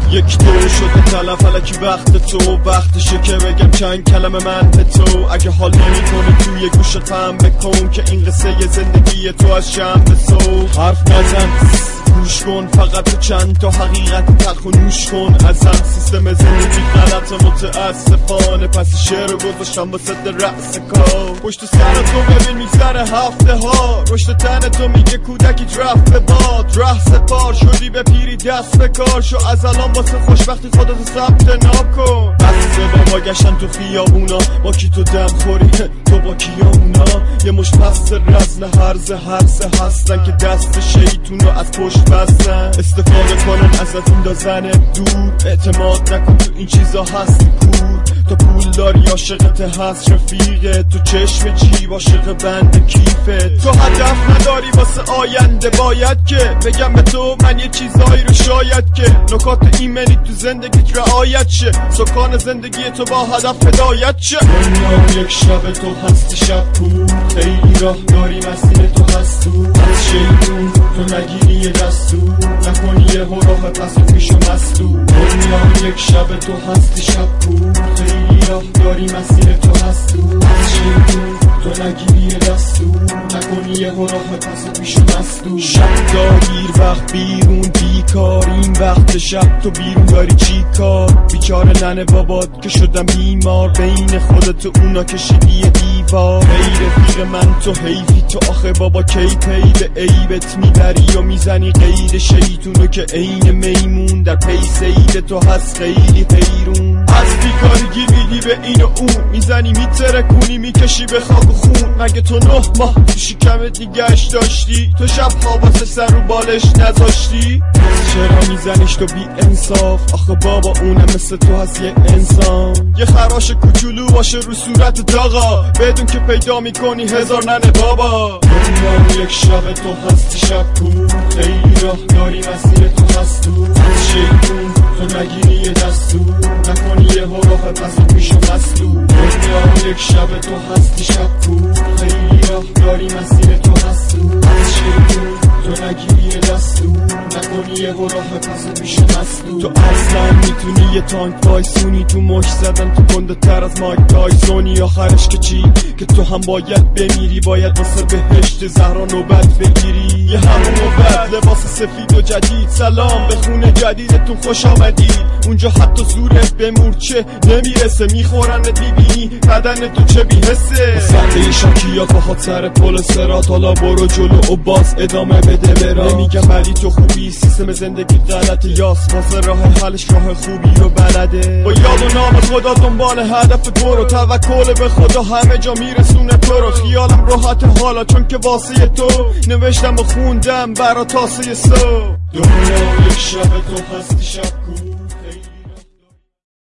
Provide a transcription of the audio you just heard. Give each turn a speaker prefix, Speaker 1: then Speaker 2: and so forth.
Speaker 1: یک دو شده تلف الکی وقت تو، وقتشه که بگم چند کلمه من به تو. اگه حال نمی کنی توی گوشت فهم بکن که این قصه زندگی تو از شم به صبح. حرف نزن گوش کن فقط تو چند تا حقیقت تلخ و نوش کن ازم. سیستم زندگی غلط متاسفانه، پس شعر گذاشتم با صد رأس کار. پشت سر تو ببین میگذره هفته ها، رشد تن تو میگه کودکی رفت به باد. ره سپار شدی به پیری دست به کار شو، از الان واسه خوشبختی خودتو ثبت نام کن. بس با گشتن تو خیابونا، با کی تو دم خوری تو با کیا اونا. یه مش پس رزل هرزه هستن که دست شیطون رو از پشت بستن. استفاده کنن ازت اندازن دور، اعتماد نکن تو این چیزا هستی کور. تو پول داری عاشقت هست رفیقه، تو چشم جیب عاشق بند کیفه. تو هدف نداری واسه آینده، باید که بگم به تو من یه چیزایی رو شاید که نکات ایمنی تو زندگیت رعایت شه. سکان زندگی تو با هدف هدایت شه. دنیا یک شب تو هستی شب کور، خیلی راه داری مسیر تو هست تو. از شیطون تو نگیری یه دستور، نکنی یه راه پس و پیش و مستور. دنیا یک شب تو هستی شب کور، خیلی راه داری مسیر تو هست تو. از شیطون تو نگیری یه دستور، نکنی یه راه پس و پیش و مستور. شب داریر وقت بیرون بیکار، این وقت شب تو بیرون داری چی کار؟ بیچاره ننه بابات که شدم بیمار، بین خودت و اونا کشیدی یه دیوار. ای رفیق من تو حیفی تو آخه بابا کی پی به عیبت میبری و میزنی قید شیطونو که عین میمون در پی سید تو هست خیلی حیرون. از بیکارگی میدی به این و اون، میزنی میترکونی میکشی به خاک و خون. مگه تو 9 ماه تو شکمت نگهش داشتی؟ تو شبها واسه سر رو بالش نذاشتی؟ چرا میزنیش تو بی انصاف؟ آخه بابا اونم مثل تو هست یه انسان. یه خراش کوچولو باشه رو صورت داغا، بدون که پیدا میکنی هزار ننه بابا. دنیا یک شب تو هستی شب کور، خیلی راه داری مسیر تو هست تو. از شیطون تو نگیری یه دستور، نکنی یه راه پس و پیش و مستور. دنیا یک شب تو هستی شب کور، خیلی راه داری مسیر تو هست تو. از شیطون تو نگیری یه دستور، نکنی یه راه پس و پیش و مستور. تو اصلا میتونی یه تانک وایسونی، تو مش زدن تو گنده تر از مایک تایسونی. آخرش که چی؟ که تو هم باید بمیری، باید واسه بهشت زهرا نوبت بگیری. یه همون نوبت لباس سفید و جدید، سلام به خونه جدیدتون خوش آمدید. اونجا حتی زورت به مورچه نمیرسه، میخورنت میبینی بدن تو چه بیحسه. سرده شاکیات با خود سر پل سرات، حالا برو جلو و باز ادامه بده برات. نمیگم ولی تو خوبی، سیستم زندگی غلطه یاس، واسه راه حلش راه خوبی رو بلده. با یاد و نام خدا دنبال هدف برو، توکل به خدا همه جا میرسونه تو رو. خیالم راحت حالا چون که واسه تو نوشتم و خوندم برا تاسه صبح. دنیا یک شب تو هستی شب کور.